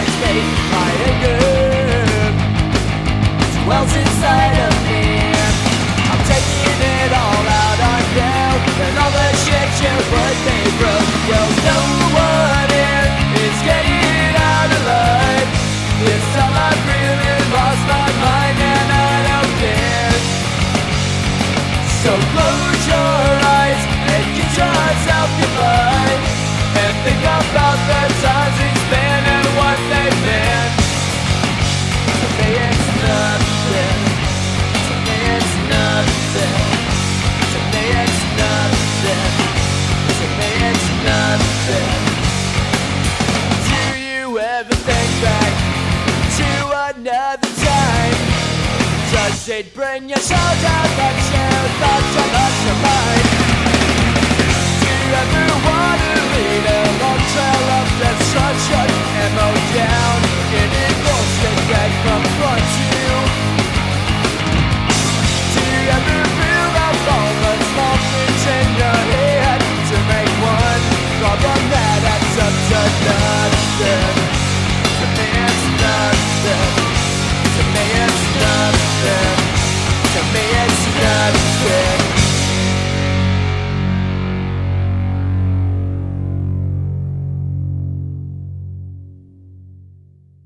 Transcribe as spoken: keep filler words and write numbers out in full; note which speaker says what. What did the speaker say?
Speaker 1: touch me, my anger swells inside of me. I'm taking it all out on you and all the shit you put me through. Well, no one here is getting out alive. This time I've really lost my mind and I don't care. So close your eyes and kiss yourself goodbye, and think about the times it's been and what they've been. To me it's nothing. To me it's nothing. To me it's nothing. To me it's nothing. Do you ever think back to another time? Does it bring your soul down that you thought you lost your mind? Do you ever want to